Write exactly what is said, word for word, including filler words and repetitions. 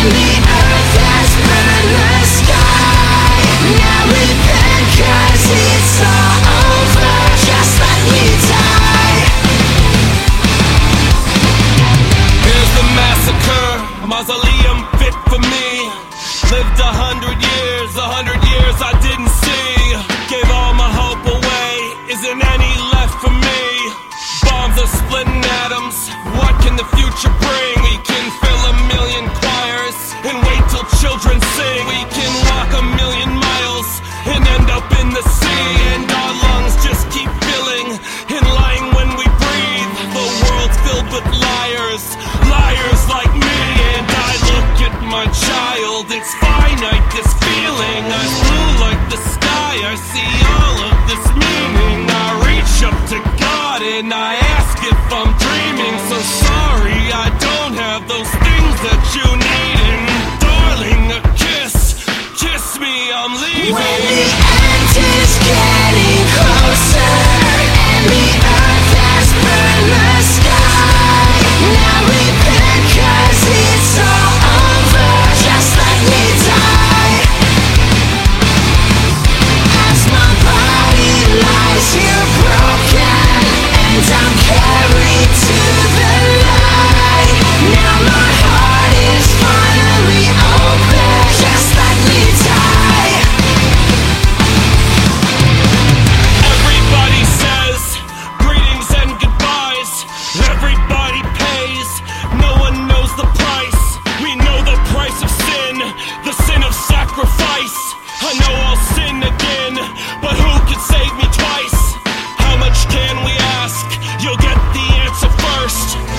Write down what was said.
Mausoleum fit for me. Lived a hundred years, a hundred years I didn't see. Gave all my hope away, isn't any left for me. Bombs are splitting atoms, what can the future bring? We can fill a million choirs and wait till children sing. We can walk a million miles and end up in the sea. And our lungs just keep filling and lying when we breathe. The world's filled with liars, liars like me. And I look at my child, it's finite, this feeling. I flew like the sky, I see all of this meaning. I reach up to God and I ask if I'm dreaming. So sorry, I don't have those things that you need. And darling, a kiss, kiss me, I'm leaving. When the end is getting closer and the earth has burned the sky, now repent 'cause it's all over, just let me die. As my body lies here broken and I'm carried to the light, now my heart is finally open, just let me die. Everybody says greetings and goodbyes. Everybody pays, no one knows the price. We know the price of sin, the sin of sacrifice. I know I'll sin again, but who can save me twice? How much can we ask? You'll get the answer first.